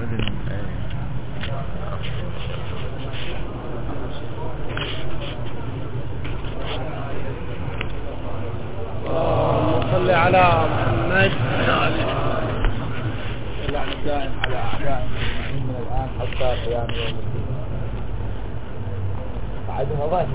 صل على محمد الدائم على أعدائهم من الآن حتى قيام يوم الدين. بعدها ضايق.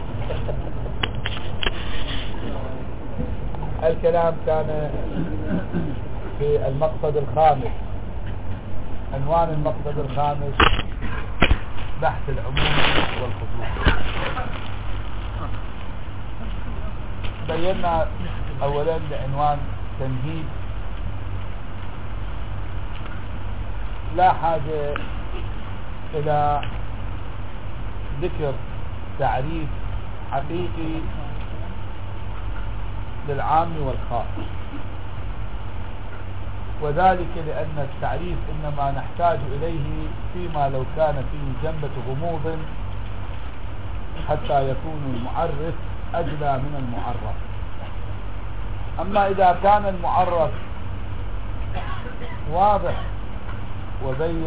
الكلام كان في المقصد الخامس. عنوان المقصد الخامس بحث العموم والخصوص. بينا اولا بعنوان تمهيد لا حاجة الى ذكر تعريف حقيقي للعام والخاص، وذلك لأن التعريف إنما نحتاج إليه فيما لو كان فيه جنبة غموض حتى يكون المعرف أجلى من المعرف. أما إذا كان المعرف واضح وبين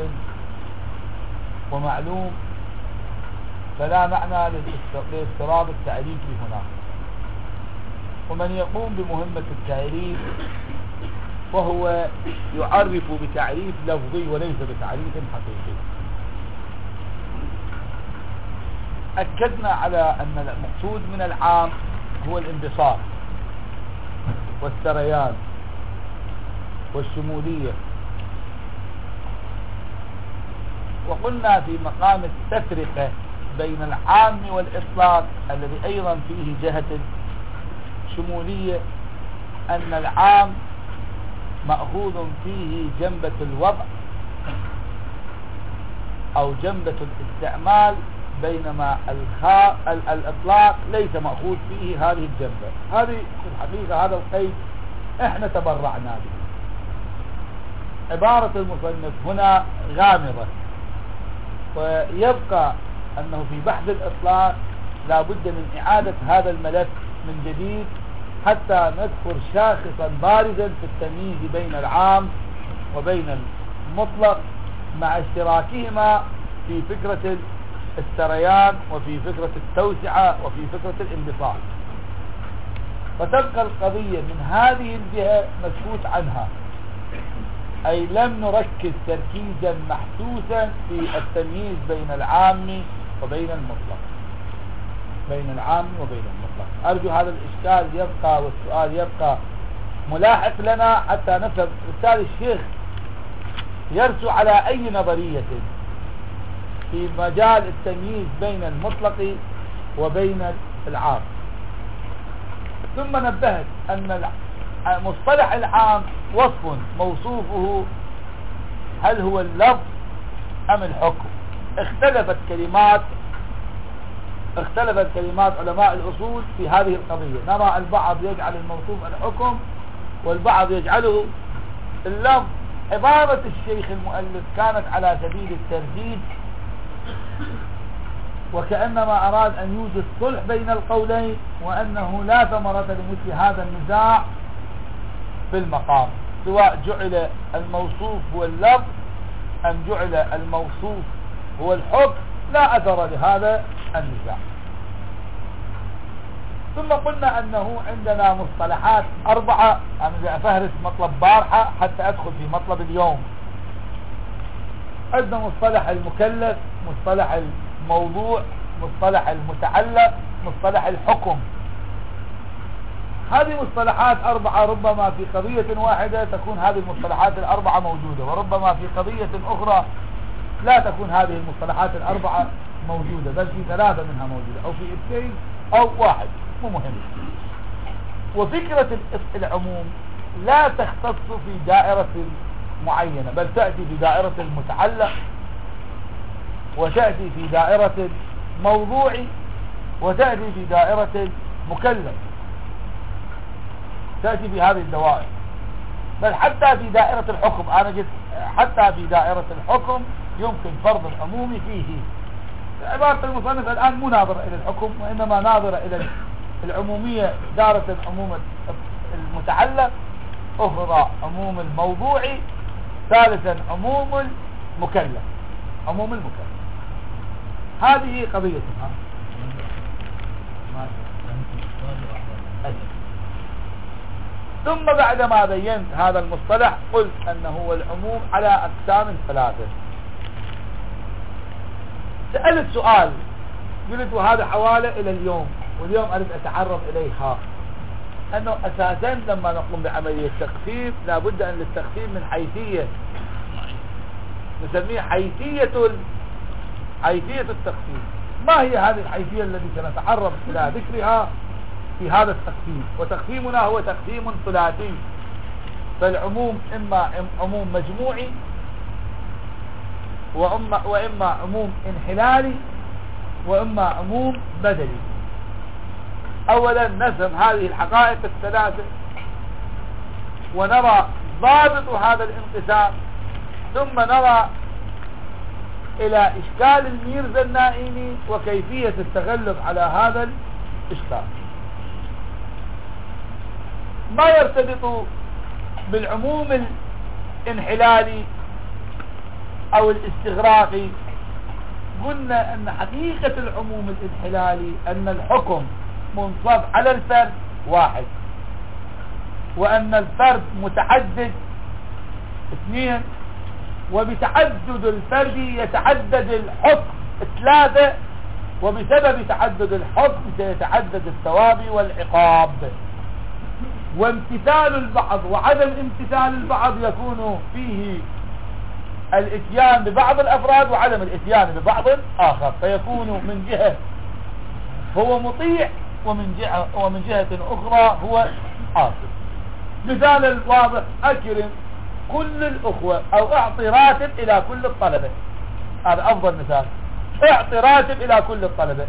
ومعلوم فلا معنى لاضطراب التعريف هنا. ومن يقوم بمهمة التعريف وهو يعرف بتعريف لفظي وليس بتعريف حقيقي. أكدنا على أن المقصود من العام هو الانبساط والسريان والشمولية، وقلنا في مقام التفرقة بين العام والإطلاق الذي أيضا فيه جهة شمولية أن العام مأخوذ فيه جنبة الوضع أو جنبة الاستعمال، بينما الإطلاق ليس مأخوذ فيه هذه الجنبة. هذه في الحقيقة هذا القيد احنا تبرعنا به. عبارة المصنف هنا غامضة، ويبقى أنه في بحث الإطلاق لا بد من إعادة هذا الملف من جديد حتى نذكر شاخصا بارزا في التمييز بين العام وبين المطلق، مع اشتراكهما في فكرة السريان وفي فكرة التوسعة وفي فكرة الانبساط. فتبقى القضية من هذه الجهة مسكوت عنها، أي لم نركز تركيزا محسوسا في التمييز بين العام وبين المطلق، بين العام وبين المطلق. أرجو هذا الإشكال يبقى والسؤال يبقى ملاحق لنا حتى نفهم. بالتالي الشيخ يرسو على أي نظرية في مجال التمييز بين المطلق وبين العام. ثم نبهت أن مصطلح العام وصف موصوفه هل هو اللفظ أم الحكم. اختلفت كلمات علماء الأصول في هذه القضية. نرى البعض يجعل الموصوف الحكم والبعض يجعله اللفظ. عبارة الشيخ المؤلف كانت على سبيل الترجيح، وكأنما أراد أن يوجد صلح بين القولين، وأنه لا ثمرة لمثل هذا النزاع في المقام، سواء جعل الموصوف هو اللفظ أم جعل الموصوف هو الحكم، لا أثر لهذا النزاع. ثم قلنا أنه عندنا مصطلحات 4. أنا أفهرس مطلب بارحة حتى أدخل في مطلب اليوم. عندنا مصطلح المكلف، مصطلح الموضوع، مصطلح المتعلق، مصطلح الحكم. هذه مصطلحات 4. ربما في قضية واحدة تكون هذه المصطلحات 4 موجودة، وربما في قضية أخرى لا تكون هذه المصطلحات 4 موجودة، بل في 3 منها موجودة، أو في 2 أو 1، مو مهم. وفكرة العموم لا تختص في دائرة معينة، بل تأتي في دائرة المتعلق، وتأتي في دائرة الموضوع، وتأتي في دائرة المكلف، تأتي في هذه الدوائر. بل حتى في دائرة الحكم، أنا قلت حتى في دائرة الحكم يمكن فرض العموم فيه. عبارة المصنف الآن مو ناظرة إلى الحكم، وإنما ناظرة إلى العمومية. دارة عموم المتعلق، أخرى عموم الموضوع، ثالثا عموم المكلف، عموم المكلف. هذه قضيتها. ثم بعدما بينت هذا المصطلح قلت أنه هو العموم على أقسام ثلاثة. سألت سؤال، قلت وهذا حوالي إلى اليوم، واليوم أريد أتعرض إليها، أنه أساسا لما نقوم بعملية تخفيف لابد أن للتخفيف من حيثية نسميه حيثية التخفيف. ما هي هذه الحيثية التي سنتعرض إلى ذكرها في هذا التقسيم؟ وتقسيمنا هو تقسيم ثلاثي، فالعموم إما عموم مجموعي وإما عموم انحلالي وإما عموم بدلي. أولا نفهم هذه الحقائق الثلاثة ونرى ضابط هذا الانقسام، ثم نرى إلى إشكال الميرزا النائمي وكيفية التغلب على هذا الإشكال. ما يرتبط بالعموم الانحلالي أو الاستغراقي؟ قلنا أن حقيقة العموم الانحلالي أن الحكم منصب على الفرد واحد، وأن الفرد متعدد اثنين، وبتعدد الفرد يتعدد الحكم ثلاثة، وبسبب تعدد الحكم سيتعدد الثواب والعقاب، وامتثال البعض وعدم امتثال البعض يكون فيه الاتيان ببعض الافراد وعدم الاتيان ببعض اخر، فيكون من جهة هو مطيع ومن جهة اخرى هو عاصي. مثال الواضح، اكرم كل الاخوة او اعطي راتب الى كل الطلبة، هذا افضل مثال، اعطي راتب الى كل الطلبة.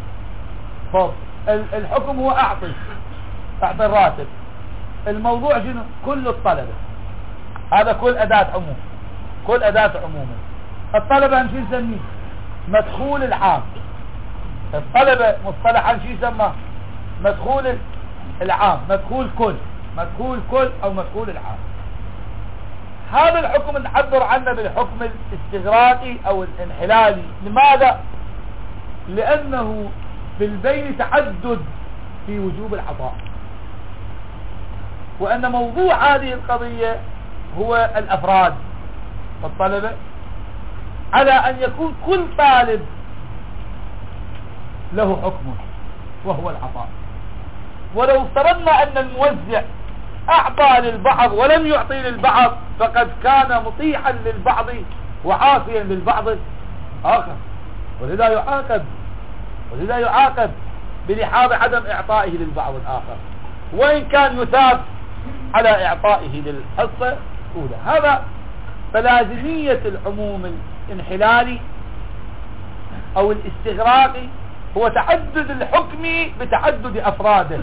الحكم هو اعطي الراتب، الموضوع شنو؟ كل الطلبة، هذا كل اداة عموم، كل اداة عموم. الطلبة شو نسميه؟ مدخول العام. الطلبة مصطلحا شو يسمى؟ مدخول العام، مدخول كل او مدخول العام. هذا الحكم نعبر عنه بالحكم الاستغراقي او الانحلالي. لماذا؟ لانه بالبين تعدد في وجوب العطاء، وان موضوع هذه القضية هو الافراد الطلبة، على ان يكون كل طالب له حكمه وهو العطاء. ولو افترضنا ان الموزع اعطى للبعض ولم يعطي للبعض فقد كان مطيعا للبعض وعاصيا للبعض اخر، ولذا يعاقب بلحاظ عدم اعطائه للبعض الاخر، وان كان يثاب على اعطائه للحصة الاولى. هذا فلازمية العموم الانحلالي او الاستغراقي هو تعدد الحكم بتعدد افراده،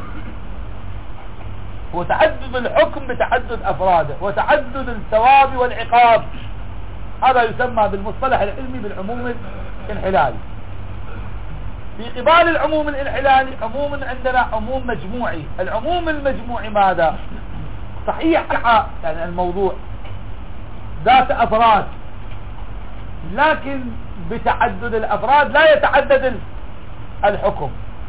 وتعدد الحكم بتعدد افراده، وتعدد الثواب والعقاب. هذا يسمى بالمصطلح العلمي بالعموم الانحلالي. في قبال العموم الانحلالي عموم عندنا عموم مجموعي. العموم المجموعي ماذا؟ صحيح يعني الموضوع ذات افراد، لكن بتعدد الافراد لا يتعدد الحكم،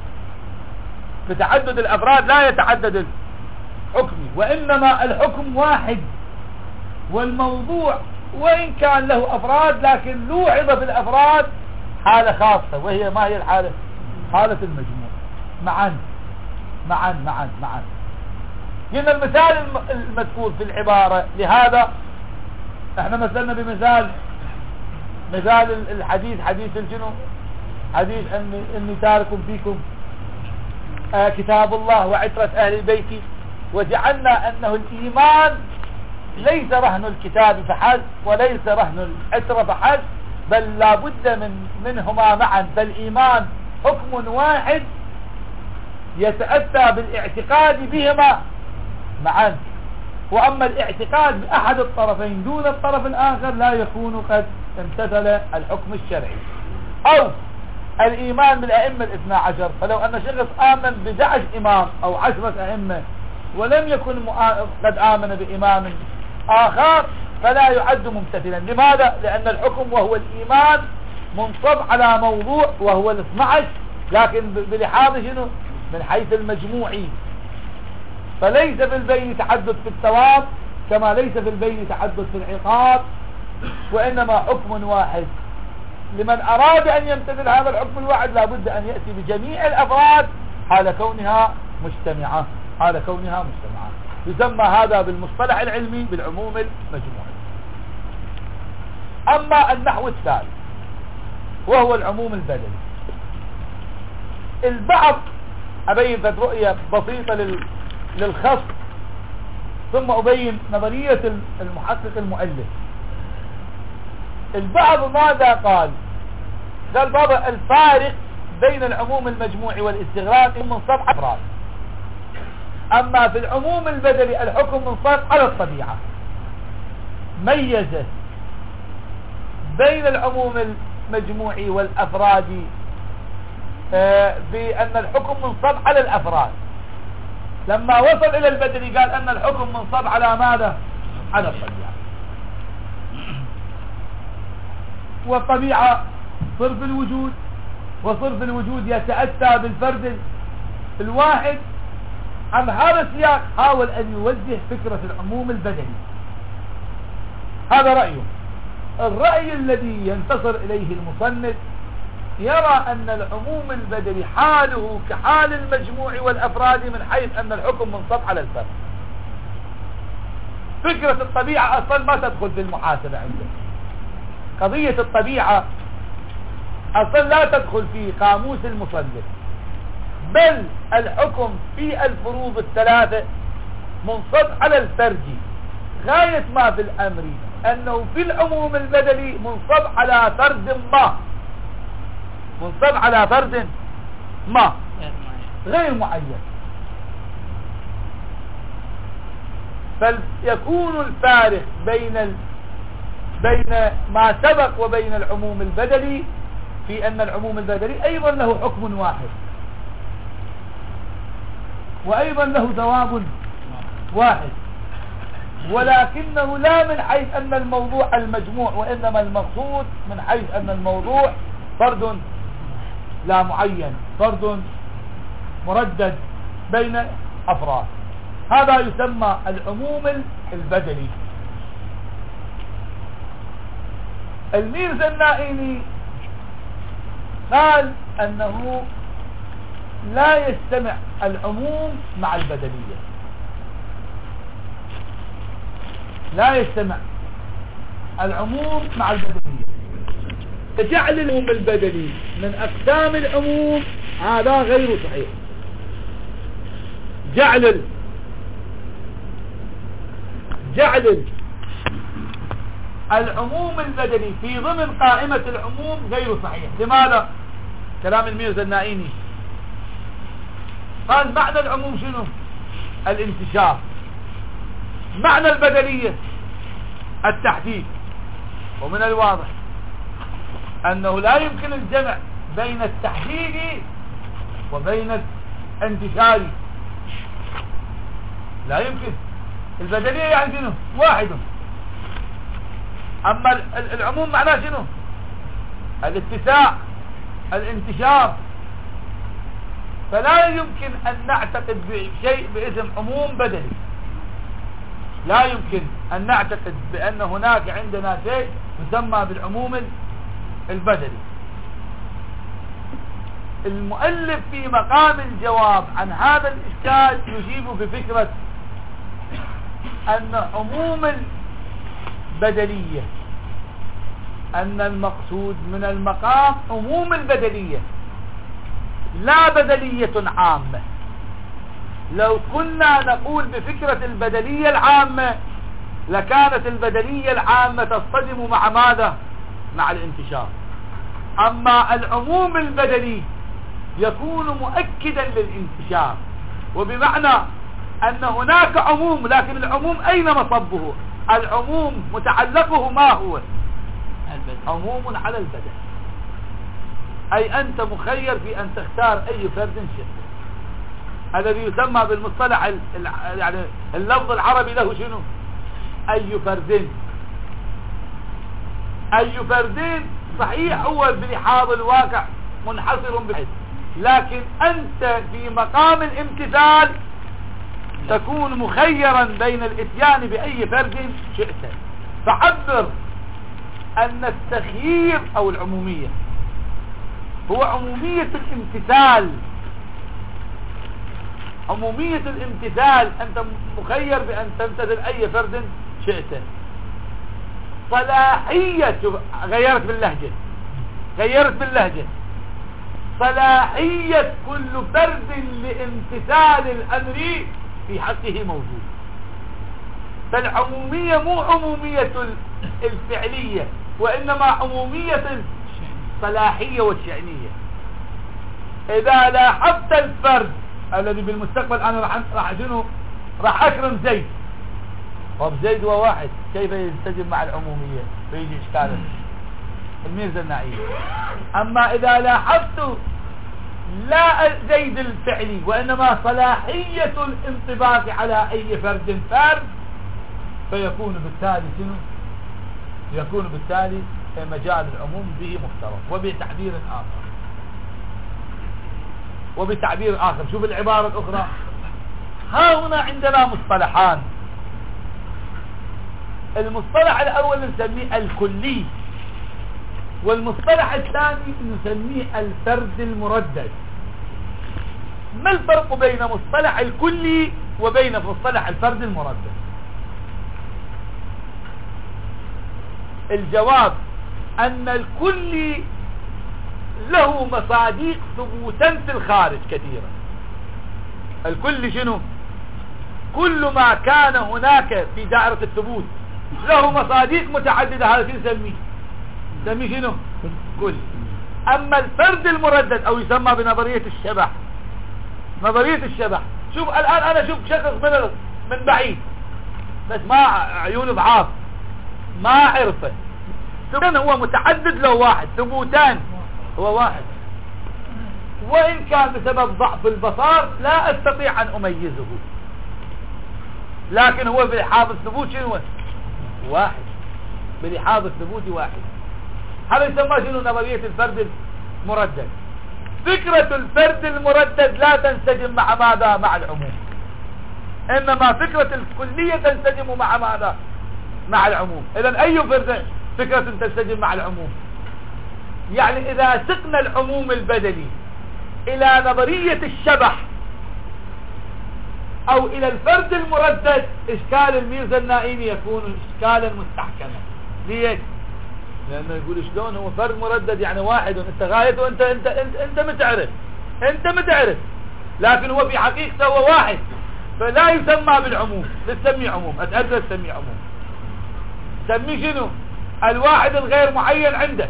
بتعدد الافراد لا يتعدد الحكم، وانما الحكم واحد، والموضوع وان كان له افراد لكن لوحظ بالافراد حالة خاصة، وهي ما هي الحالة؟ حالة المجموع معا. هنا المثال المذكور في العبارة. لهذا احنا مثلنا بمثال الحديث، حديث الجنو، حديث اني تارك فيكم كتاب الله وعترة اهل البيت، وجعلنا انه الايمان ليس رهن الكتاب فحسب وليس رهن العترة فحسب، بل لا بد منهما معا، فالايمان حكم واحد يتأتى بالاعتقاد بهما معا، واما الاعتقاد باحد الطرفين دون الطرف الاخر لا يكون قد امتثل الحكم الشرعي. او الايمان بالائمة 12، فلو ان شخص امن ب11 امام او 10 ائمة ولم يكن قد امن بامام اخر فلا يعد ممتثلا. لماذا؟ لأن الحكم وهو الإيمان منصب على موضوع وهو ال 12، لكن بلحاظ شنو؟ من حيث المجموعي، فليس في البين تعدد في الثواب كما ليس في البين تعدد في العقاب، وإنما حكم واحد. لمن أراد أن يمتثل هذا الحكم الواحد لابد أن يأتي بجميع الأفراد حال كونها مجتمعة، يسمى هذا بالمصطلح العلمي بالعموم المجموعي. أما النحو الثالث وهو العموم البدني، البعض أبين رؤية بسيطة للخص ثم أبين نظرية المحقق المؤلف. البعض ماذا قال بابا الفارق بين العموم المجموعي والاستغراق من 7 أفراد، أما في العموم البدني الحكم منصب على الطبيعة. ميز بين العموم المجموعي والأفراد بأن الحكم منصب على الأفراد. لما وصل إلى البدني قال أن الحكم منصب على ماذا؟ على الطبيعة. والطبيعة صرف الوجود، وصرف الوجود يتأتى بالفرد الواحد. عن هذا السياق حاول أن يوجه فكرة العموم البدني. هذا رأيه. الرأي الذي ينتصر إليه المصنف يرى أن العموم البدني حاله كحال المجموع والأفراد من حيث أن الحكم منصب على الفرد. فكرة الطبيعة أصلا ما تدخل في المحاسبة عنده. قضية الطبيعة أصلا لا تدخل في قاموس المصنف، بل الحكم في الفروض الثلاثة منصب على الفرد. غاية ما في الأمر أنه في العموم البدني منصب على فرد ما غير معين. فيكون الفارق بين ما سبق وبين العموم البدني في أن العموم البدني أيضا له حكم واحد، وأيضا له ثواب واحد، ولكنه لا من حيث أن الموضوع المجموع، وإنما المقصود من حيث أن الموضوع فرد لا معين، فرد مردد بين أفراد. هذا يسمى العموم البدني. الميرزا النائيني قال أنه لا يجتمع العموم مع البدنية، لا يجتمع العموم مع البدنية. جعل العموم البدني من أقسام العموم هذا غير صحيح. جعل العموم البدني في ضمن قائمة العموم غير صحيح. لماذا؟ كلام الميرزا النائيني قال معنى العموم شنو؟ الانتشار. معنى البدنية التحديد. ومن الواضح أنه لا يمكن الجمع بين التحديد وبين الانتشار، لا يمكن. البدنية يعني شنو؟ واحد. أما العموم معناه شنو؟ الاتساع، الانتشار. فلا يمكن أن نعتقد بشيء باسم عموم بدني، لا يمكن أن نعتقد بأن هناك عندنا شيء يسمى بالعموم البدني. المؤلف في مقام الجواب عن هذا الإشكال يجيب بفكرة أن عموم البدنية، أن المقصود من المقام عموم البدنية لا بدنية عامة. لو كنا نقول بفكرة البدنية العامة لكانت البدنية العامة تصطدم مع ماذا؟ مع الانتشار. أما العموم البدني يكون مؤكدا للانتشار، وبمعنى أن هناك عموم، لكن العموم أين مصبه؟ العموم متعلقه ما هو؟ عموم على البدن، أي أنت مخير في أن تختار أي فرد شئت. الذي يسمى بالمصطلح يعني اللفظ العربي له شنو؟ أي فرد أي فردين صحيح هو بلحاظ الواقع منحصر بحيث، لكن أنت في مقام الامتثال تكون مخيرا بين الاتيان بأي فرد شئت. فعبر أن التخيير أو العمومية هو عمومية الامتثال. عمومية الامتثال أنت مخير بأن تمتثل أي فرد شئت. صلاحية غيرت باللهجة صلاحية كل فرد لامتثال الأمر في حقه موجود. فالعمومية مو عمومية الفعلية، وإنما عمومية الصلاحية والشأنية. إذا لاحظت الفرد الذي بالمستقبل أنا راح أكرم زيد، طب زيد هو واحد، كيف ينسجم مع العمومية؟ فيجي إشكالا الميرزا النعيم. أما إذا لاحظت لا زيد الفعلي وإنما صلاحية الانطباق على أي فرد فيكون بالتالي شنو؟ يكون بالتالي مجال العموم به مفترض. وبتعبير آخر شوف العبارة الأخرى. ها هنا عندنا مصطلحان. المصطلح الأول نسميه الكلي، والمصطلح الثاني نسميه الفرد المردد. ما الفرق بين مصطلح الكلي وبين مصطلح الفرد المردد؟ الجواب أن الكلي له مصادق ثبوتا في الخارج كثيرا. الكل شنو؟ كل ما كان هناك في دائرة الثبوت له مصادق متعددة، هذا شنو نسميه شنو؟ كل. أما الفرد المردد أو يسمى بنظرية الشبح، نظرية الشبح، شوف الآن أنا أشوف شخص من بعيد بس ما عيونه ضعاف ما عرفه، ثم هو متعدد له واحد، ثبوتان هو واحد، وإن كان بسبب ضعف البصر لا أستطيع أن أميزه، لكن هو بلحاظ الثبوت شنو؟ واحد، بلحاظ الثبوت واحد. هذا يسمى شنو؟ نظرية الفرد المردد. فكرة الفرد المردد لا تنسجم مع ماذا؟ مع العموم. إنما فكرة الكلية تنسجم مع ماذا؟ مع العموم. إذن أي فكرة تنسجم مع العموم؟ يعني إذا سقنا العموم البدني إلى نظرية الشبح أو إلى الفرد المردد، إشكال الميرزا النائمي يكون إشكالا مستحكما. ليش؟ لأنه يقول شلون هو فرد مردد يعني واحد وانت غايته وانت متعرف، لكن هو في حقيقته هو واحد، فلا يسمى بالعموم، تسميه عموم، أتأذى تسميه عموم. تسميه شنو؟ الواحد الغير معين عندك،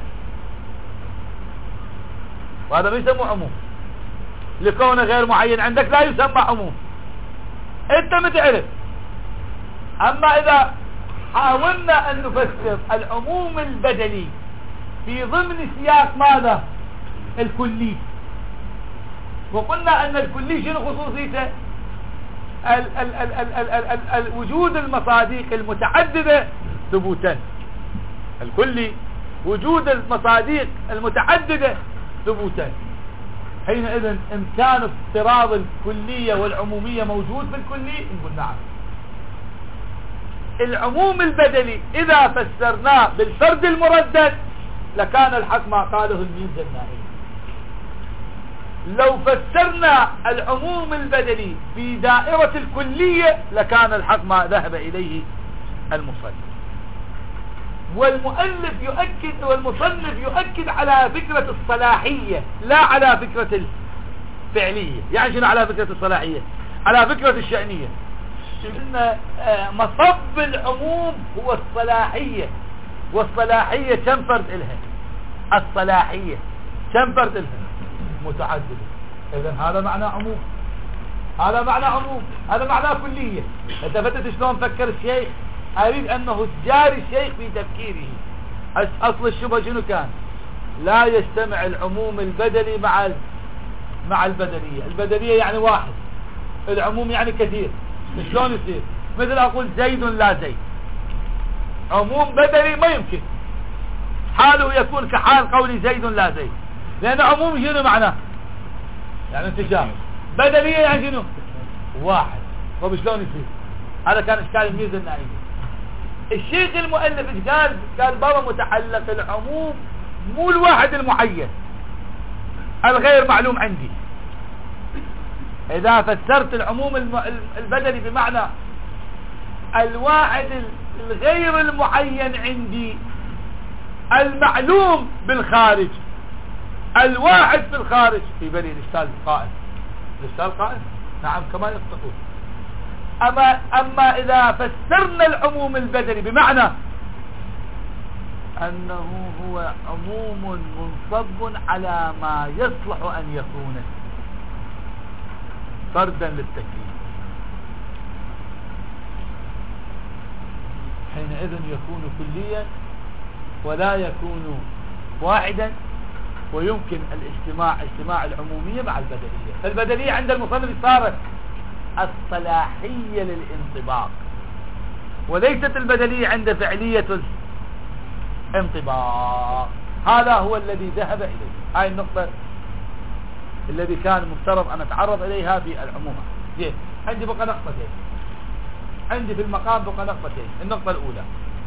وهذا ما يسمى عموم، لكونه غير معين عندك لا يسمى عموم، انت متعرف. اما اذا حاولنا ان نفسر العموم البدني في ضمن سياق ماذا؟ الكلي، وقلنا ان الكلي شنو خصوصيته؟ وجود المصادق المتعددة ثبوتا. الكلي وجود المصادق المتعددة ثبوتا، حينئذ امكان افتراض الكلية والعمومية موجود في الكلي؟ نقول نعم. العموم البدني إذا فسرناه بالفرد المردد لكان الحق ما قاله الميرزا النائمي. لو فسرنا العموم البدني في دائرة الكلية لكان الحق ما ذهب إليه المصنف. والمؤلف يؤكد والمصنف يؤكد على فكرة الصلاحية لا على فكرة الفعلية. يعني شنو على فكرة الصلاحية؟ على فكرة الشأنية. إن مصب العموم هو الصلاحية، والصلاحية كم فرد إلها؟ الصلاحية كم فرد إلها؟ متعددة. إذن هذا معنى عموم، هذا معنى عموم، هذا معنى كلية. انت فتت شلون فكر الشيخ؟ أريد أنه جاري الشيخ في تفكيره. أصل الشبهة شنو كان؟ لا يجتمع العموم البدني مع البدنية. البدنية يعني واحد، العموم يعني كثير. شلون يصير؟ مثل أقول زيد لا زيد، عموم بدني ما يمكن. حاله يكون كحال قولي زيد لا زيد، لأن عموم شنو معناه؟ يعني انتشار. بدلية يعني شنو؟ واحد. طب شلون يصير؟ هذا كان اشكال الميزة النائية. الشيخ المؤلف ايش قال؟ قال بابا متعلق العموم مو الواحد المعين الغير معلوم عندي. اذا فسرت العموم البدني بمعنى الواحد الغير المعين عندي المعلوم بالخارج، الواحد في الخارج، في بالي الاشكال قائم. الاشكال قائم؟ نعم كما يستطيع. اما اذا فسرنا العموم البدني بمعنى انه هو عموم منصب على ما يصلح ان يكون فردا للتكليف، حينئذ يكون كليا ولا يكون واحدا، ويمكن اجتماع العمومية مع البدلية. فالبدلية عند المصنف صارت الصلاحية للانطباق، وليست البدلية عند فعلية الانطباق. هذا هو الذي ذهب إليه. هاي النقطة الذي كان مفترض أن أتعرض إليها في العمومة. زين، عندي بقى نقطتين، عندي في المقام بقى نقطتين. النقطة الأولى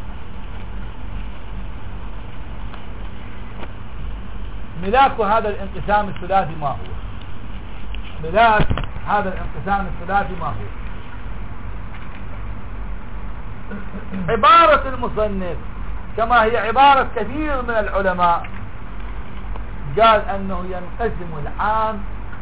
ملاك هذا الانقسام الثلاثي ما هو؟ ملاك هذا الانقسام الثلاثي ما هو؟ عبارة المصنف كما هي عبارة كثير من العلماء، قال أنه ينقسم العام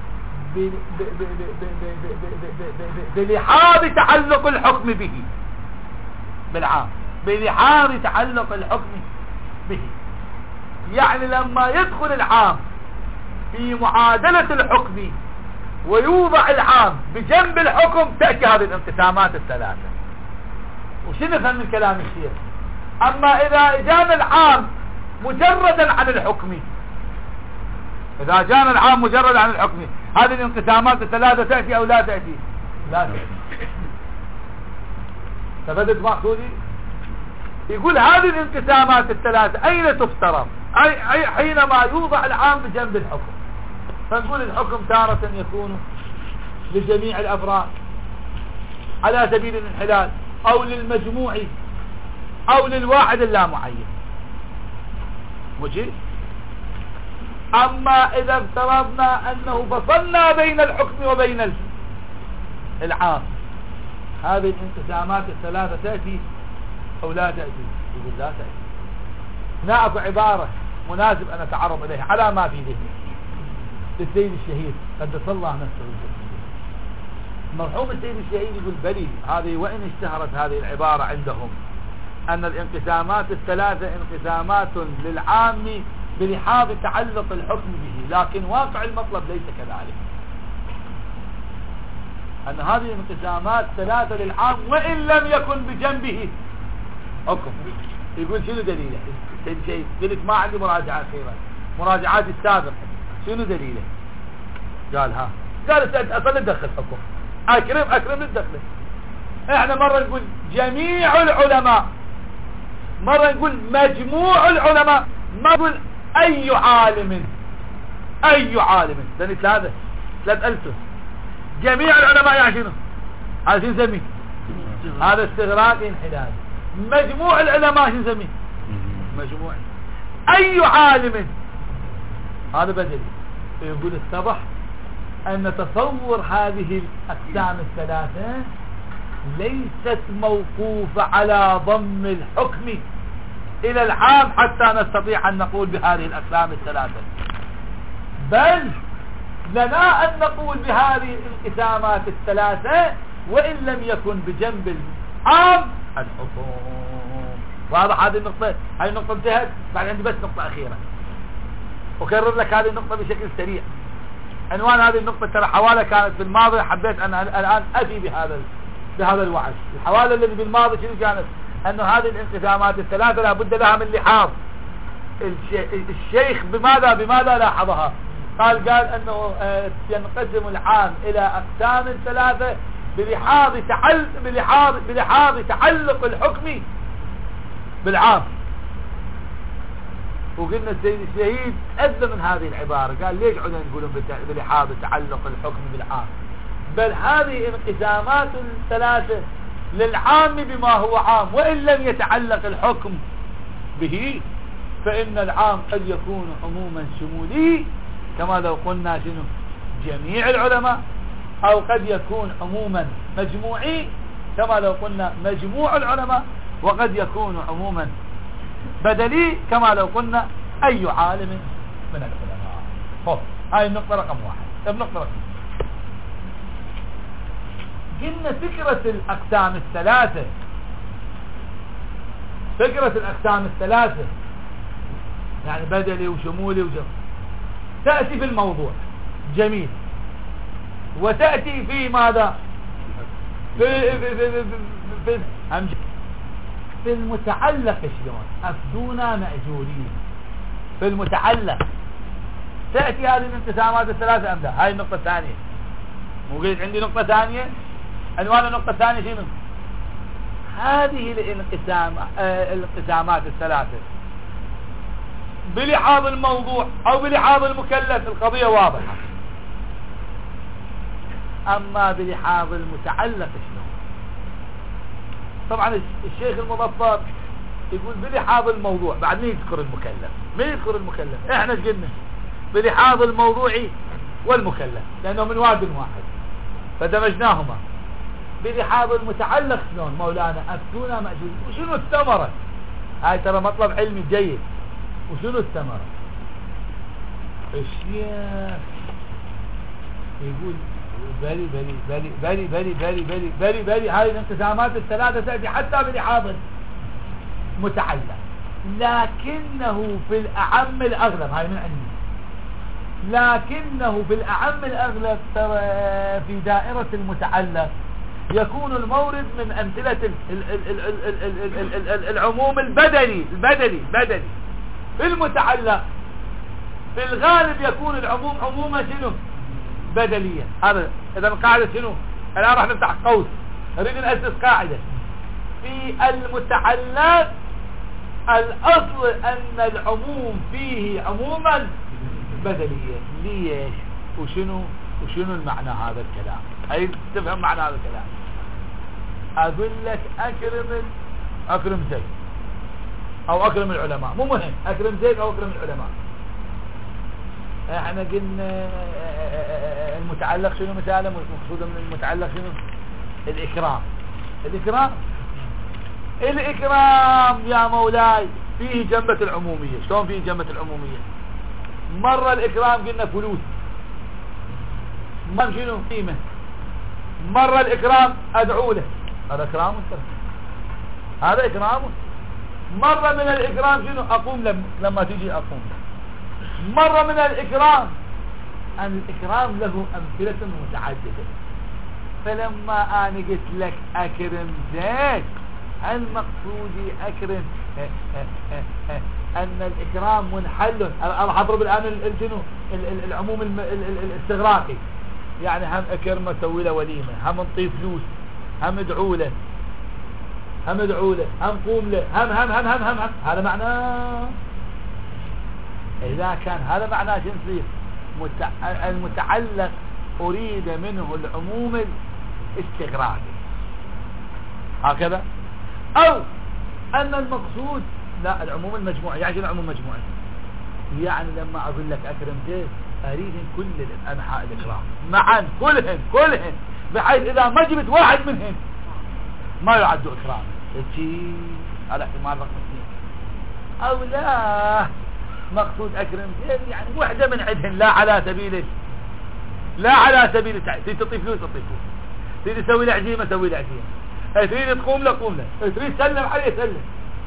بلحاظ تعلق الحكم به، بالعام بلحاظ تعلق الحكم به. يعني لما يدخل العام في معادلة الحكم ويوضع العام بجنب الحكم تأتي هذه الانقسامات الثلاثة. وشو نفهم من كلام الشيخ؟ أما إذا جاء العام مجردا عن الحكم، إذا جاء العام مجرد عن الحكم، هذه الانقسامات الثلاثة تأتي أو لا تأتي؟ لا تأتي. تفدت مقصودي؟ يقول هذه الانقسامات الثلاثة أين تفترض؟ أي حينما يوضع العام بجنب الحكم. فنقول الحكم تارة يكون لجميع الأفراد على سبيل الانحلال، أو للمجموع، أو للواحد اللامعين. وجه؟ أما إذا افترضنا أنه فصلنا بين الحكم وبين العام، هذه الانقسامات الثلاثة تأتي أو لا تأتي؟ يقول لا تأتي. هنا أكو عبارة مناسب أن أتعرض إليها على ما في ذهني للسيد الشهيد قدس الله نفسه. مرحوم السيد الشهيد يقول بلي هذه وإن اشتهرت هذه العبارة عندهم أن الانقسامات الثلاثة انقسامات للعام بلحاظ تعلق الحكم به، لكن واقع المطلب ليس كذلك، أن هذه الانقسامات ثلاثة للعام وإن لم يكن بجنبه حكم. يقول شنو دليله؟ قلت ما عندي مراجعات خيرا، مراجعات السابقة شنو دليله؟ قال ها، قال أصلا ندخل حكم، أكرم ندخله. احنا مرة نقول جميع العلماء، مرة نقول مجموع العلماء، ما نقول أي عالم، أي عالم. لأن ثلاث ألسن. جميع العلماء يعني شنو؟ هذا شنو نسميه؟ هذا استغراق انحلال. مجموع العلماء شنو نسميه؟ مجموع. أي عالم هذا بدل. يقول اتضح أن تصور هذه الأقسام الثلاثة ليست موقوفة على ضم الحكم إلى العام حتى نستطيع أن نقول بهذه الأقسام الثلاثة، بل لنا أن نقول بهذه الانقسامات الثلاثة وإن لم يكن بجنب العام الحكم. واضح هذه النقطة؟ هذه النقطة انتهت. بعد عندي بس نقطة أخيرة أكرر لك هذه النقطة بشكل سريع. عنوان هذه النقطة ترى حوالة كانت بالماضي، حبيت أن الآن أتي بهذا الوعي. الحوالة الذي بالماضي شنو كانت؟ أنه هذه الانقسامات الثلاثة لابد لها من لحاظ. الشيخ بماذا لاحظها؟ قال أنه ينقسم العام إلى أقسام ثلاثة بلحاظ تعلق الحكم بالعام. وقلنا السيد الشهيد أذى من هذه العبارة، قال ليش عدنا نقولون بلحاظ تعلق الحكم بالعام، بل هذه انقسامات ثلاثة للعام بما هو عام، وإن لم يتعلق الحكم به فإن العام قد يكون عموما شمولي كما لو قلنا شنو جميع العلماء، أو قد يكون عموما مجموعي كما لو قلنا مجموع العلماء، وقد يكون عموما بدلي كما لو قلنا أي عالم من العلماء. هاي النقطة رقم واحد. النقطة رقم قلنا فكرة الأقسام الثلاثة، فكرة الأقسام الثلاثة يعني بدلي وشمولي تأتي في الموضوع جميل، وتأتي في ماذا في المتعلق شلون أفدونا مأجورين. في المتعلق تأتي هذه الانقسامات الثلاثة أم لا؟ هاي النقطة الثانية. مو قلت عندي نقطة ثانية، عنوان النقطة الثانية شنو؟ هذه الانقسامات الثلاثة بلحاظ الموضوع أو بلحاظ المكلف القضية واضحة، أما بلحاظ المتعلق شلون؟ طبعا الشيخ المظفر يقول بلحاظ الموضوع، بعد مين يذكر المكلف؟ مين يذكر المكلف؟ احنا ايش قلنا؟ بلحاظ الموضوعي والمكلف لأنه من واد واحد فدمجناهما. بلحاظ المتعلق شلون مولانا؟ أفتونا مأجور. وشنو الثمرة؟ هاي ترى مطلب علمي جيد. وشنو الثمرة؟ الشيخ يقول بلي بلي بلي بلي بلي بلي بلي بلي بلي هاي الانقسامات الثلاثة تأتي حتى بلحاظ متعلق، لكنه في الأعم الأغلب، هاي من عندي، لكنه في الأعم الأغلب ترى في دائرة المتعلق يكون المورد من أمثلة العموم البدلي. في المتعلق في الغالب يكون العموم عموما شنو بدليا. هذا إذا القاعدة شنو؟ الآن راح نفتح قوس، نريد نأسس قاعدة في المتعلق. الأصل أن العموم فيه عموما بدليا. ليش؟ وشنو المعنى هذا الكلام؟ هاي تفهم معنى هذا الكلام. أقول لك أكرم زيد أو أكرم العلماء، مو مهم أكرم زيد أو أكرم العلماء. احنا قلنا المتعلق شنو مثاله؟ مقصود من المتعلق شنو؟ الإكرام يا مولاي فيه جنبة العمومية. شلون فيه جنبة العمومية؟ مرة الإكرام قلنا فلوس، مرة شنو قيمة، مرة الإكرام أدعو له، هذا إكرام، هذا إكرام. مرة من الإكرام شنو؟ أقوم لما تجي أقوم. مرة من الإكرام أن الإكرام له أمثلة متعددة. فلما أنا قلت لك أكرم زيد، المقصود أكرم أن الإكرام منحل. أنا أضرب الآن شنو العموم الاستغراقي، يعني هم أكرمه سوي له وليمة، هم نطيب فلوس، هم ادعو له، هم قوم له، هم هذا معناه. إذا كان هذا معناه شنو يصير؟ المتعلق أريد منه العموم الاستغراقي هكذا، أو أن المقصود لا العموم المجموعي. يعني شنو العموم المجموعي؟ يعني لما أقول لك أكرم زيد أريد كل أنحاء الإكرام معا، كلهن بحيث إذا ما جبت واحد منهم ما يعد إكرام. على احتمال رقم 2. أو لا مقصود أكرم زيد يعني وحدة من عندهن، لا على سبيل تريد تعطي فلوس، تريد تسوي له عزيمة، تريد تقوم له، تريد تسلم عليه، سلم.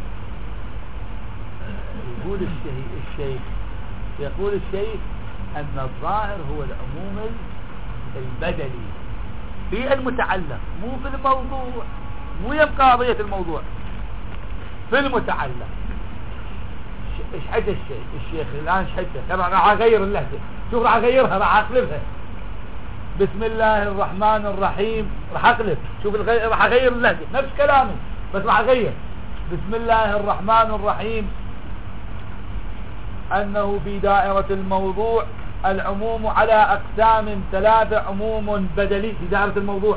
يقول الشيخ أن الظاهر هو العموم البدلي في المتعلق، مو في الموضوع، مو يبقى قضية الموضوع في المتعلق. ايش حكى الشيخ الآن؟ ايش حكى؟ راح أغير اللهجة، شوف راح أغيرها، راح أقلبها. بسم الله الرحمن الرحيم، راح أقلب، شوف راح أغير اللهجة، نفس كلامي بس راح أغير. بسم الله الرحمن الرحيم أنه في دائرة الموضوع العموم على أقسام ثلاثة: عموم بدلي في دائرة الموضوع،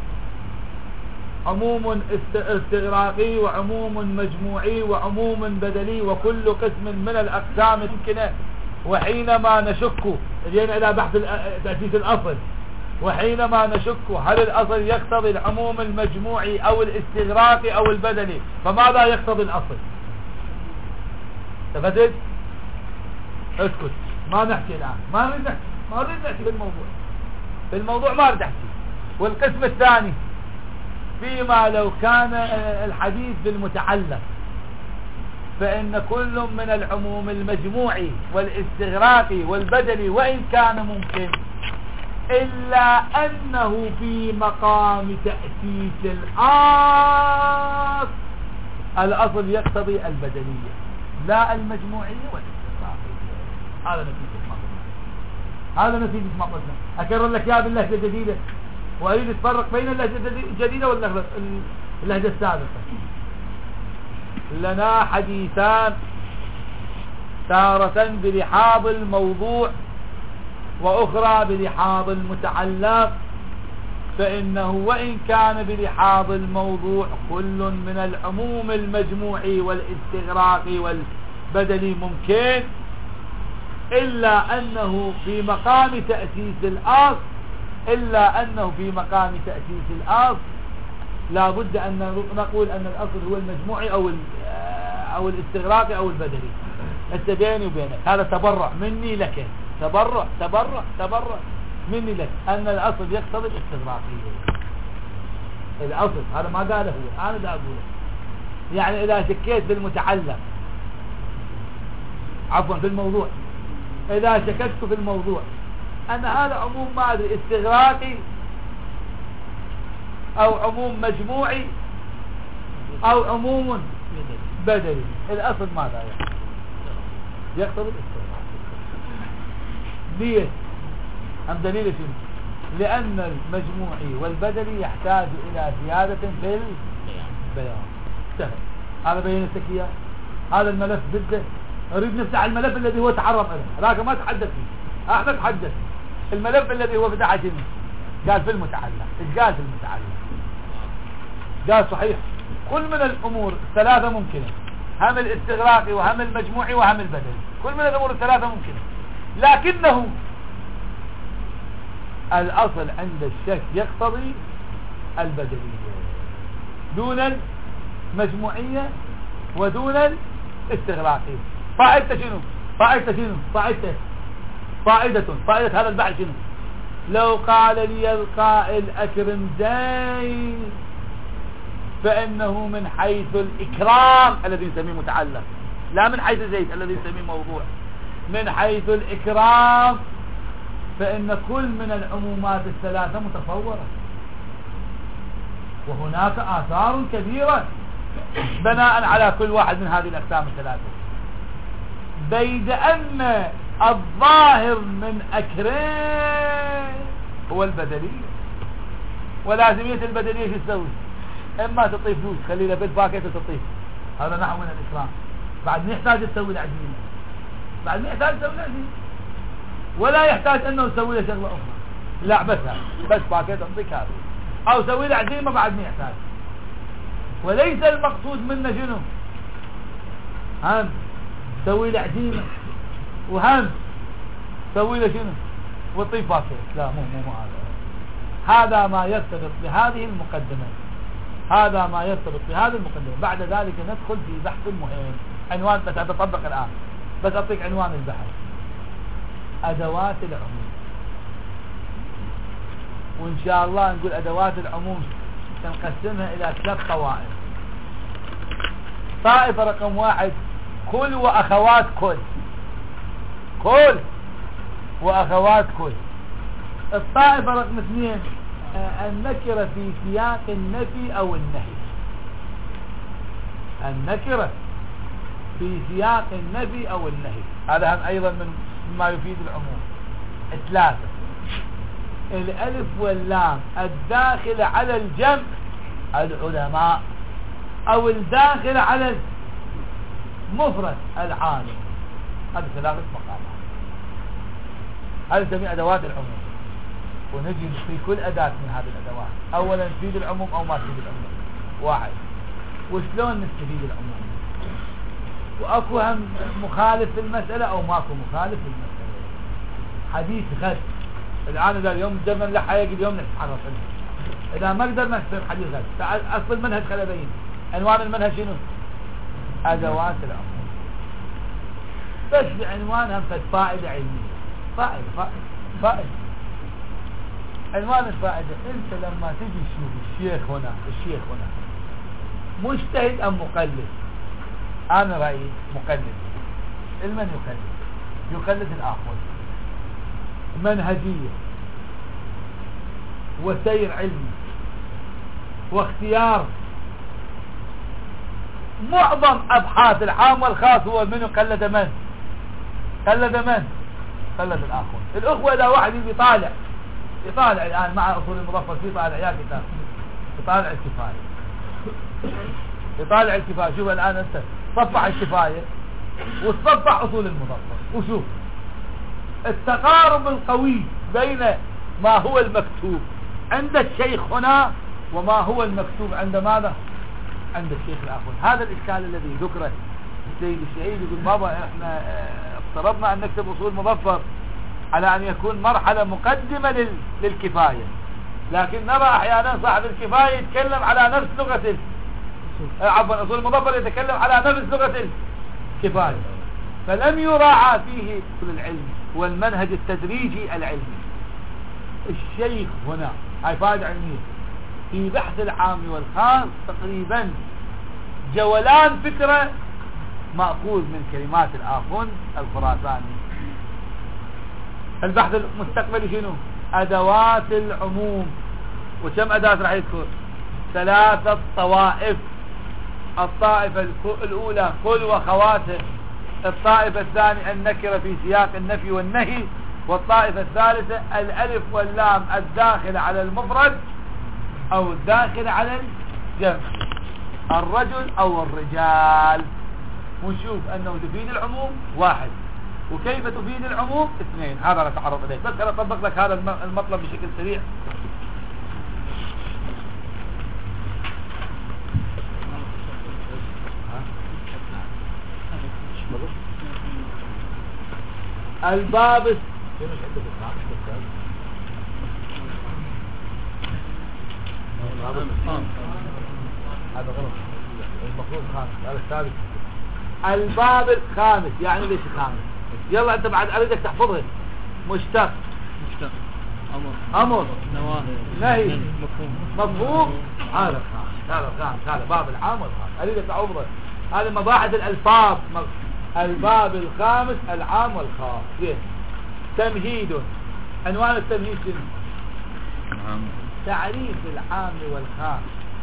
عموم استغراقي، وعموم مجموعي، وعموم بدلي، وكل قسم من الأقسام ممكنة. وحينما نشك جينا إلى بحث تأسيس الأصل، وحينما نشك هل الأصل يقتضي العموم المجموعي أو الاستغراقي أو البدلي، فماذا يقتضي الأصل؟ تفدد؟ اسكت، ما نحكي الآن، ما نريد نحكي في الموضوع ما نريد نحكي. والقسم الثاني فيما لو كان الحديث بالمتعلق، فإن كل من العموم المجموعي والاستغراقي والبدلي وإن كان ممكن، إلا أنه في مقام تأسيس الأصل الأصل يقتضي البدلية لا المجموعية والاستغراقية. هذا نتيجة ما قلنا. أكرر لك يا باللهجة الجديدة، وأريد أتفرق بين اللهجة الجديدة واللهجة السابقة. لنا حديثان: تارة بلحاظ الموضوع وأخرى بلحاظ المتعلق. فإنه وإن كان بلحاظ الموضوع كل من العموم المجموعي والاستغراقي والبدلي ممكن، إلا أنه في مقام تأسيس الأصل لا بد أن نقول أن الأصل هو المجموعي أو الاستغراقي أو البدلي. أنت بيني وبينك هذا تبرع مني لك، تبرع مني لك أن الأصل يقتضي الاستغراقية. الأصل هذا ما قاله هو، أنا دا أقوله. يعني إذا شكيت بالمتعلق، عفوا في الموضوع، إذا شككت في الموضوع أن هذا عموم ما أدري استغراقي أو عموم مجموعي أو عموم بدلي، الأصل ماذا يقتضي الاستغراق. ليش؟ أم دليل شنو؟ لأن المجموعي والبدلي يحتاج إلى زيادة في البيان. سهل، هذا بينتك إياه. هذا الملف بده نريد نفتح الملف الذي هو تعرض له، لكن ما تحدث فيه. احنا تحدث الملف الذي هو فتح شنو؟ قال في المتعلق. ايش قال في المتعلق؟ قال صحيح كل من الأمور الثلاثة ممكنة، هم الاستغراقي وهم المجموعي وهم البدلي، كل من الأمور الثلاثة ممكنة، لكنه الأصل عند الشك يقتضي البدلية دون المجموعية ودون الاستغراقية. فائدة شنو؟ فائدة هذا البحث شنو؟ لو قال لي القائل أكرم زيد، فإنه من حيث الإكرام الذي نسميه متعلق، لا من حيث زيد الذي نسميه موضوع. من حيث الإكرام فإن كل من العمومات الثلاثة متصورة، وهناك آثار كبيرة بناء على كل واحد من هذه الأقسام الثلاثة، بيد أن الظاهر من أكرم هو البدلية. ولازمية البدلية شو تسوي؟ إما تطيف فلوس، خلي له بالباكيت وتطيف، هذا نحو من الإكرام. بعد ما يحتاج تسوي العجينة، ولا يحتاج أنه يسوي له شغلة أخرى، لا بس باكيت أعطيك هذا، أو سوي له عزيمة بعد ما يحتاج. وليس المقصود منه شنو؟ هم سوي له عزيمة وهم سوي له شنو؟ وطيب باكيت. لا مو هذا ما يرتبط بهذه المقدمة. بعد ذلك ندخل في بحث مهم، عنوان بس أتطبق الآن، بس أعطيك عنوان البحث: أدوات العموم. وإن شاء الله نقول أدوات العموم تنقسمها إلى 3 طوائف. طائفة رقم 1 كل وأخوات كل وأخوات كل. الطائفة رقم 2 النكرة في سياق النفي أو النهي. النكرة في سياق النفي أو النهي، هذا هم أيضا مما يفيد العموم. 3 الألف واللام الداخل على الجمع العلماء، أو الداخل على المفرد العالم. هذه ثلاثة مقامات. هذه تسميها أدوات العموم. ونجي في كل أداة من هذه الأدوات أولا تفيد العموم أو ما تفيد العموم. واحد، وشلون نستفيد العموم؟ وأكو هم مخالف في المسألة أو ماكو مخالف في المسألة. حديث غد الآن إذا اليوم قدرنا نلحق اليوم نتحرك إذا ما قدرنا نستفيد حديث غد. تعال أصل المنهج خلي أبين عنوان المنهج شنو؟ أدوات العموم. بس بعنوانها فائدة علمية. فائدة عنوان الفائدة. انت لما تجي تشوف الشيخ هنا مجتهد ام مقلد؟ انا رأيي مقلد. المن يقلد الاخر. منهجية وسير علمي واختيار. معظم ابحاث العام والخاص هو من قلد من؟ قلد الاخر. الاخوة اذا واحد يطالع الآن مع أصول المظفر في طالع يا كتاب يطالع الكفاية. شوف الآن أنت صفح الكفاية وتصفح أصول المظفر وشوف التقارب القوي بين ما هو المكتوب عند الشيخ هنا وما هو المكتوب عند ماذا؟ عند الشيخ الآخر. هذا الإشكال الذي ذكره السيد الشهيد يقول بابا احنا افترضنا أن نكتب أصول مظفر على أن يكون مرحلة مقدمة للكفاية، لكن نرى أحيانا صاحب الكفاية يتكلم على نفس لغة عفوا أصول المظفر يتكلم على نفس لغة الكفاية، فلم يراعى فيه العلم والمنهج التدريجي العلمي. الشيخ هنا هاي فائدة علمية في بحث العام والخاص تقريبا جولان فكرة مأخوذ من كلمات الآخون الخراساني. البحث المستقبلي شنو؟ أدوات العموم. وكم أداة راح يذكر؟ 3 طوائف. الطائفة الأولى كل وخواته، الطائفة الثانية النكرة في سياق النفي والنهي، والطائفة الثالثة الألف واللام الداخلة على المفرد أو الداخلة على الجمع، الرجل أو الرجال. ونشوف أنه تفيد العموم 1 وكيف تفيد العموم 2. هذا نتعرض إليه. بس أنا أطبق لك هذا المطلب بشكل سريع. الباب هذا غلط، المفروض خامس، هذا الثالث. الباب الخامس يعني ليش خامس؟ يلا انت بعد اريدك تحفظه. مشتق امر نهي مفهوم. هذا الخامس هذا باب العام والخاص. اريدك تحفظه. هذه مباحث الالفاظ. الباب الخامس العام والخاص. تمهيد. عنوان التمهيد شنو؟ تعريف العام والخاص.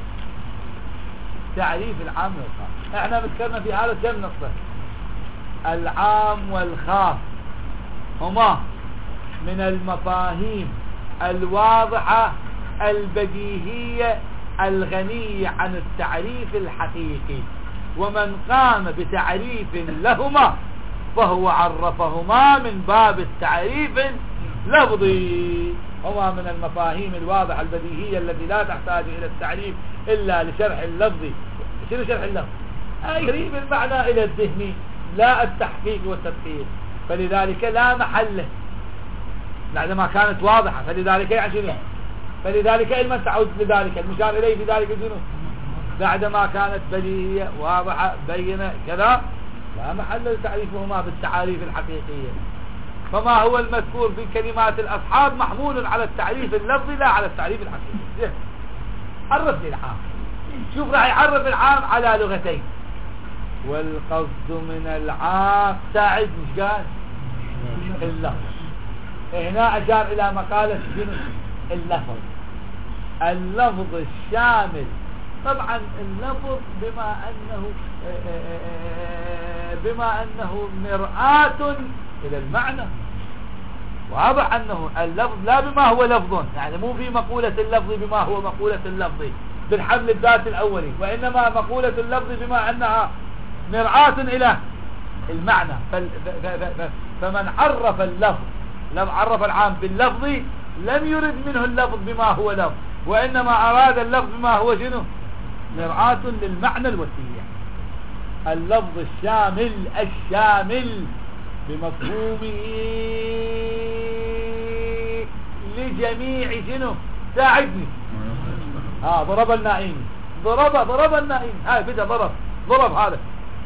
تعريف العام والخاص. احنا بنتكلم في هذا كم نقطة. العام والخاص هما من المفاهيم الواضحة البديهية الغنية عن التعريف الحقيقي، ومن قام بتعريف لهما فهو عرفهما من باب التعريف اللفظي. هما من المفاهيم الواضحة البديهية التي لا تحتاج إلى التعريف إلا لشرح اللفظ. شنو شرح اللفظ؟ قريب المعنى إلى الذهن لا التحقيق والتدقيق، فلذلك لا محل له بعدما كانت واضحة. فلذلك يعني شنو؟ فلذلك علما تعود لذلك المشار إليه في ذلك شنو؟ بعدما كانت بديهية واضحة بينة كذا لا محل لتعريفهما بالتعاريف الحقيقية. فما هو المذكور في كلمات الأصحاب محمول على التعريف اللفظي لا على التعريف الحقيقي. عرف لي العام. شوف راح يعرف العام على لغتين. والقصد من العام ساعد مش قال اللفظ. هنا أشار إلى مقالة اللفظ. اللفظ الشامل. طبعا اللفظ بما أنه مرآة إلى المعنى. واضح أنه اللفظ لا بما هو لفظ، يعني مو في مقولة اللفظ بما هو مقولة اللفظ بالحمل الذات الأولي، وإنما مقولة اللفظ بما أنها مرآة إلى المعنى. فمن عرف اللفظ لم عرف العام باللفظ لم يرد منه اللفظ بما هو لفظ، وإنما أراد اللفظ بما هو شنو؟ مرآة للمعنى الوسيع. اللفظ الشامل بمفهومه لجميع شنو؟ ساعدني. ضرب النائم، ضرب النائم، هاي بدأ ضرب هذا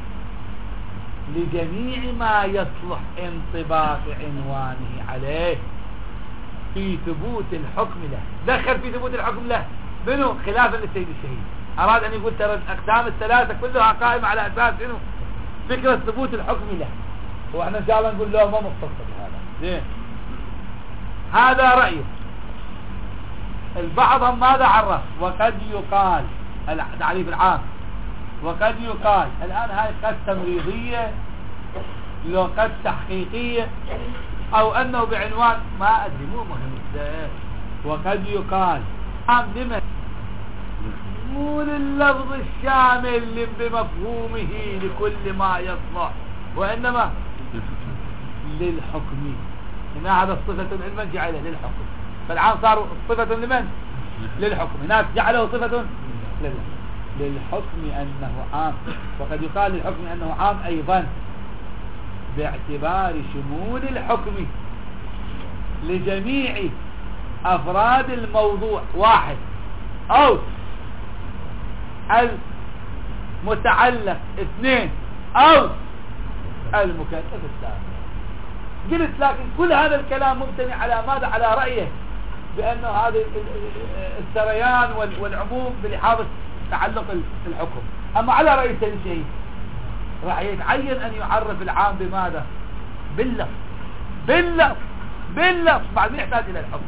لجميع ما يصلح انطباق عنوانه عليه في ثبوت الحكم له. دخل في ثبوت الحكم له منه خلافا للسيد الشهيد، أراد أن يقول ترى الأقسام الثلاثة كلها قائمة على أساس شنو؟ فكرة ثبوت الحكم له. وإحنا إن شاء الله نقول له ما مختص بهذا. زين، هذا رأيه. البعض ماذا عرف؟ وقد يقال تعريف العام، وقد يقال الآن هاي قد تمريضية لو قد تحقيقية أو أنه بعنوان ما أدري، مو مهم. وقد يقال عام لمن؟ مو لللفظ الشامل بمفهومه لكل ما يصلح، وإنما للحكم. هنا هذا الصفة لمن جعله للحكم، فالعام صار صفة لمن؟ للحكم. هناك جعله صفة للحكم أنه عام. وقد يقال للحكم أنه عام أيضا باعتبار شمول الحكم لجميع أفراد الموضوع واحد، أو المتعلق اثنين، أو المكلف الثالث. قلت لكن كل هذا الكلام مبتني على ماذا؟ على رأيه بأنه هذا السريان والعموم بلحاظ تعلق الحكم. أما على رأي الشيء راح يتعين أن يعرف العام بماذا؟ باللفظ بعد ما يحتاج إلى الحكم.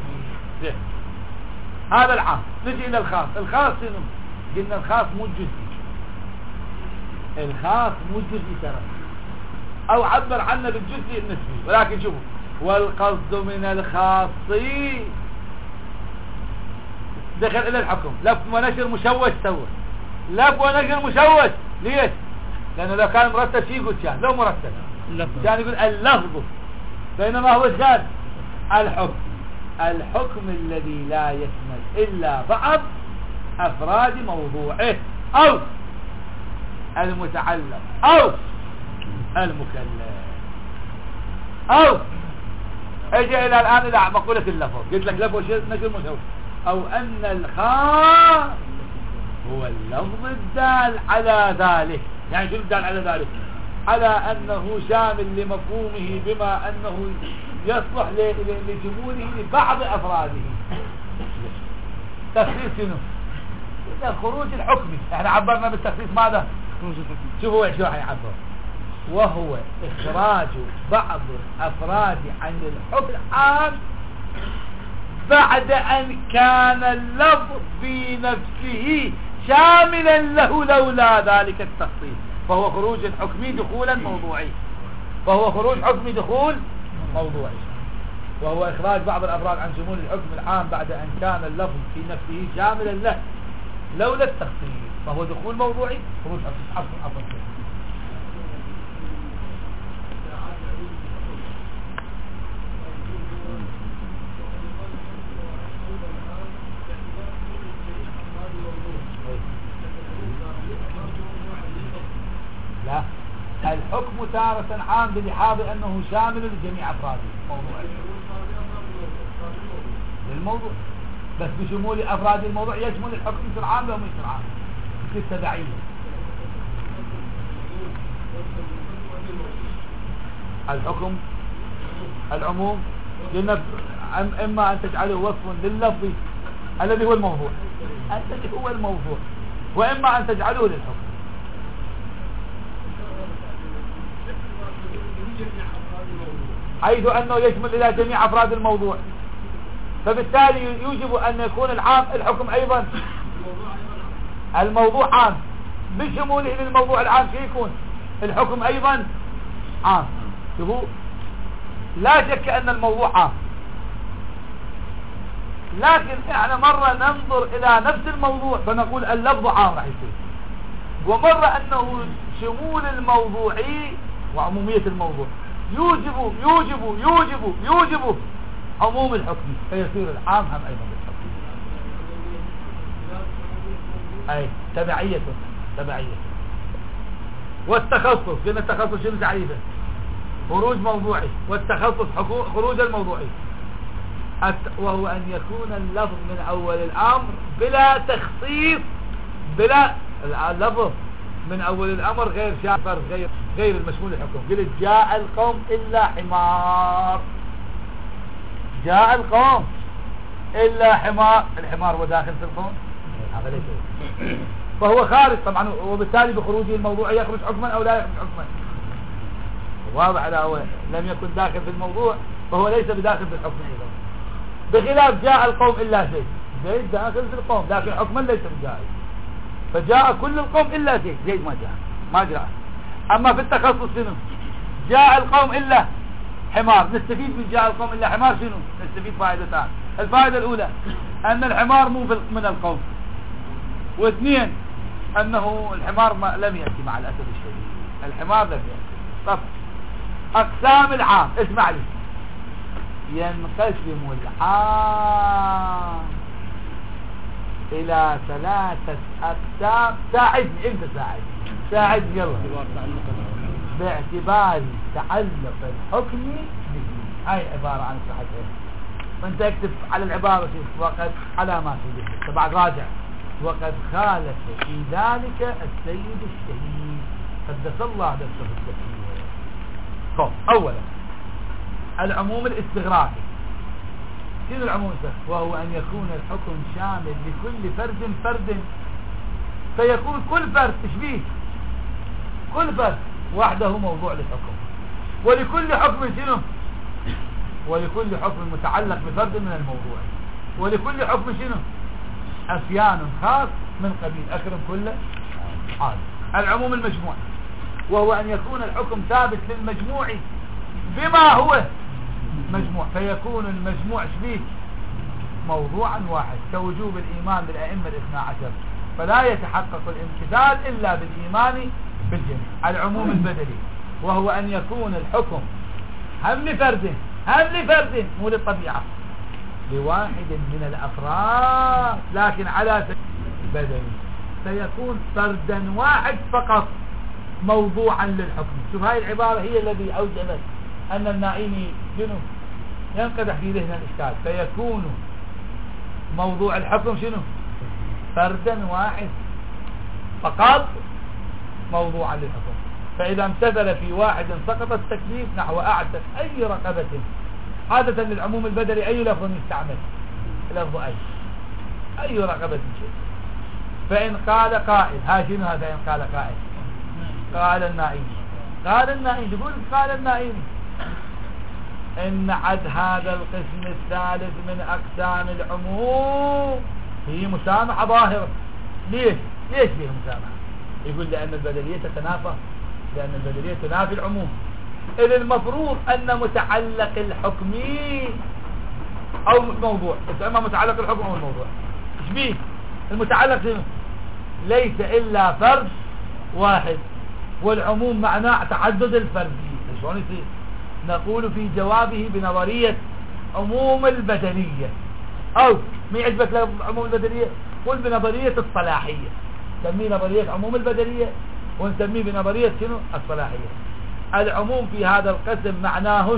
هذا العام. نجي إلى الخاص. الخاص شنو؟ قلنا الخاص مو جزئي، الخاص مو جزئي ترى، أو عبر عنه بالجزئي النسبي. ولكن شوفوا، والقصد من الخاص دخل إلى الحكم. لف ونشر مشوش سوى، لف ونشر مشوش. ليش؟ لأنه لو كان مرتب شيء يقول كان، لو مرتب كان يقول اللفظ، بينما هو كان الحكم الذي لا يشمل إلا بعض أفراد موضوعه أو المتعلق أو المكلف. أو اجي إلى الآن إلى مقولة اللفظ، قلت لك لفظ نشر مشوش، أو أن الخاص هو اللفظ الدال على ذلك. يعني شو الدال على ذلك؟ على أنه شامل لمفهومه بما أنه يصلح لجموله لبعض أفراده. تخصيص شنو؟ خروج الحكم. احنا عبرنا بالتخصيص ماذا؟ شوفوا شو حيعبر، وهو إخراج بعض الأفراد عن الحكم العام بعد أن كان اللفظ في نفسه شاملا له لولا ذلك التخصيص. فهو خروج الحكم دخولا موضوعي، وهو إخراج بعض الأفراد عن شمول الحكم العام بعد أن كان اللفظ في نفسه شاملا له لولا التخصيص. فهو دخول موضوعي، خروج عفوا. لا، الحكم تارة عام بلحاظ أنه شامل لجميع أفراده للموضوع، بس بشمول أفراد الموضوع يشمل الحكم يصير عام ولا يصير عام، يصير تبعية. الحكم العموم قلنا إما أن تجعله وصفا لللفظ الذي هو الموضوع، وإما أن تجعله للحكم. حيث أنه يشمل إلى جميع أفراد الموضوع، فبالتالي يوجب أن يكون العام الحكم أيضا الموضوع عام بشموله للموضوع العام. شيء يكون الحكم أيضا عام. شوفوا، لا شك أن الموضوع عام، لكن احنا مرة ننظر إلى نفس الموضوع فنقول اللفظ عام راح يصير، ومرة أنه شمول الموضوعي وعمومية الموضوع يوجب عموم الحكم، فيصير العام هم أيضا بالحكم. أي تبعية. والتخصص، قلنا التخصص شنو تعريفه؟ خروج موضوعي، والتخصص خروج الموضوعي، وهو أن يكون اللفظ من أول الأمر بلا تخصيص، بلا اللفظ من أول الأمر غير شافر، غير المشمول الحكم. قلت جاء القوم إلا حمار، جاء القوم إلا حمار، الحمار هو داخل في القوم، هذا ليس فهو خارج طبعا، وبالتالي بخروجه الموضوع يخرج حكما أو لا يخرج حكما. واضح على هو لم يكن داخل في الموضوع فهو ليس بداخل في الحكم أيضا. بخلاف جاء القوم إلا زيد داخل في القوم لكن حكما ليس بجائز، فجاء كل القوم إلا زيد ما جاء. أما في التخصص شنو؟ جاء القوم إلا حمار. نستفيد من جاء القوم إلا حمار شنو؟ نستفيد فائدتان. الفائدة الأولى أن الحمار مو من القوم، واثنين أنه الحمار لم يأتي مع الأسف الشديد، الحمار لم يأتي. طب أقسام العام، اسمع لي، ينقسم العام إلى 3 أقسام. ساعدني أنت، ساعدني يلا. باعتبار تعلق الحكم به، هاي عبارة عن صحتين. وانت اكتب على العبارة وقد على ما تجد بعد راجع. وقد خالف في ذلك السيد الشهيد قدس الله نفسه التكفير. طب أولا العموم الاستغراقي. شنو العموم الاستغراقي؟ وهو أن يكون الحكم شامل لكل فرد، فيكون كل فرد تشبيه، كل فرد وحده موضوع للحكم، ولكل حكم شنو؟ ولكل حكم متعلق بفرد من الموضوع، ولكل حكم شنو؟ أفيان خاص من قبيل أكرم كل حال. العموم المجموع وهو أن يكون الحكم ثابت للمجموع بما هو مجموع، فيكون المجموع شبيه موضوعا واحد، كوجوب الإيمان بالأئمة 12، فلا يتحقق الامتثال إلا بالإيمان بالجميع. العموم البدلي وهو أن يكون الحكم هم لفرد مو للطبيعة، لواحد من الأفراد لكن على بدني، فيكون فردا واحد فقط موضوعا للحكم. شوف هاي العبارة هي الذي أوجبت أن النائمي شنو ينقدح في ذهن الإشكال. فيكون موضوع الحكم شنو؟ فردا واحد فقط موضوعا للحكم. فإذا امتثل في واحد سقط التكليف نحو أعتق أي رقبة. عادة للعموم البدلي أي لفظ يستعمل؟ لفظ أي رقبة شيء. فإن قال قائل، ها شنو هذا؟ إن قال قائل قال النائم يقول قال النائم إن عد هذا القسم الثالث من أقسام العموم هي مسامحة ظاهرة. ليش فيه مسامحة؟ يقول لأن البدلية تتنافى، لأن البدلية تنافي العموم. إذ المفروض أن متعلق الحكم أو موضوع، إما متعلق الحكم أو الموضوع شبيه المتعلق شنو؟ ليس إلا فرد واحد، والعموم معناه تعدد الفردي. شلون يصير؟ نقول في جوابه بنظرية عموم البدلية، أو ما يعجبك عموم البدلية قل بنظرية الصلاحية. نسميه نظرية عموم البدلية ونسميه بنظرية شنو؟ الصلاحية. العموم في هذا القسم معناه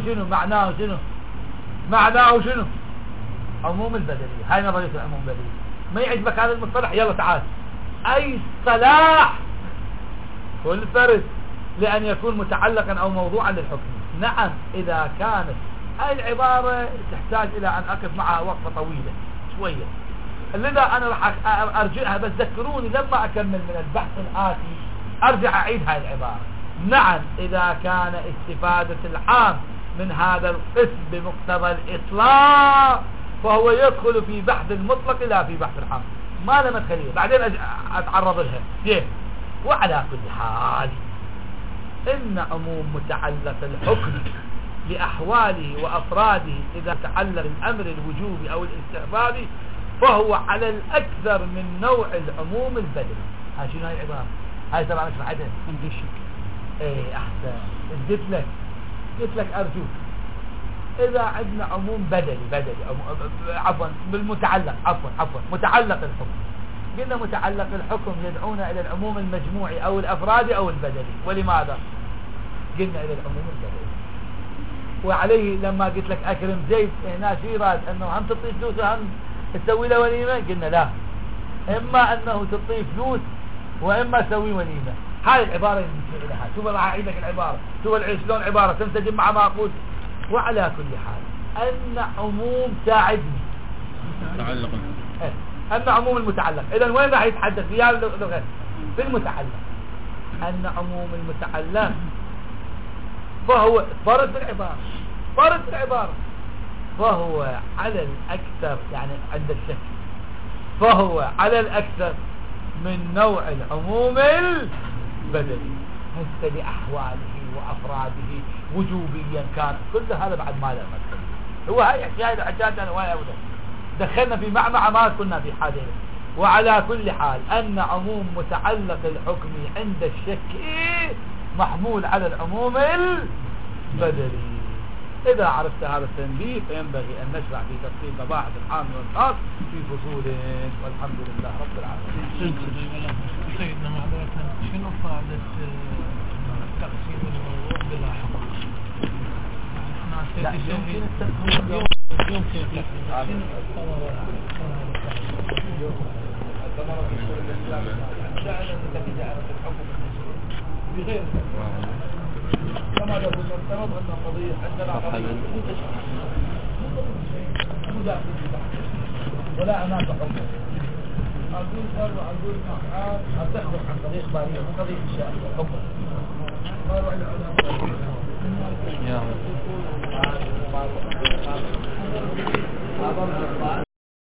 شنو؟ عموم البدلية. هاي نظرية العموم البدلية. ما يعجبك هذا المصطلح يلا تعال. أي صلاح كل فرد لأن يكون متعلقا أو موضوعا للحكم. نعم إذا كانت هاي العبارة تحتاج إلى أن أقف معها وقفة طويلة شوية، لذا أنا راح أرجعها، بس ذكروني لما أكمل من البحث الآتي أرجع أعيد هاي العبارة. نعم إذا كان استفادة العام من هذا القسم بمقتضى الإطلاق فهو يدخل في بحث المطلق لا في بحث العام. ما لم أدخليه بعدين أتعرض لها ليه. وعلى كل حال إن عموم متعلق الحكم لأحواله وأفراده إذا تعلق الأمر الوجوبي أو الاستحبابي فهو على الأكثر من نوع العموم البدلي. هاي شنو هاي العبارة؟ هاي طبعا مش راحتها ايه احسن. قلت لك ارجوك، اذا عندنا عموم بدلي عفوا بالمتعلق، متعلق الحكم، قلنا متعلق الحكم يدعونا الى العموم المجموعي او الافرادي او البدلي. ولماذا قلنا الى العموم البدلي؟ وعليه لما قلت لك اكرم زيد هنا في راد انه هم تعطيه فلوس وهم تسوي له وليمه، قلنا لا، اما انه تعطيه فلوس واما تسوي وليمه. هاي العباره اللي بتصير لها. شوف راح اعيد لك العباره، شوف شلون عباره تنسجم مع ما اقول. وعلى كل حال ان عموم ساعدني تعلق ان عموم المتعلق. اذا وين راح يتحدث فيها اللغه؟ في المتعلق. ان عموم المتعلق فهو فرض في العباره فهو على الاكثر، يعني عند الشك فهو على الاكثر من نوع العموم البدلي، هسه لأحواله وأفراده وجوبيا كان، كل هذا بعد ما له مدخل. هو هاي أشياء حاجاتنا وهي دخلنا في معمعة ما كنا في حاجة. وعلى كل حال أن عموم متعلق الحكم عند الشك محمول على العموم البدلي. إذا عرفت هذا التنبيه فينبغي أن نشرع في تفصيل مباحث العام والخاص في فصول، والحمد لله رب العالمين. سيدنا معذرة، شنو فائدة تقسيم الوضوء بلا حكم؟ لا يمكن التقسيم، يمكن بغير كما لو كنا نفترض أن القضية عندنا قضية ولا هناك حكم. أقول أتحدث عن قضية إخبارية مو قضية إنشائية، حكم. قالوا العلماء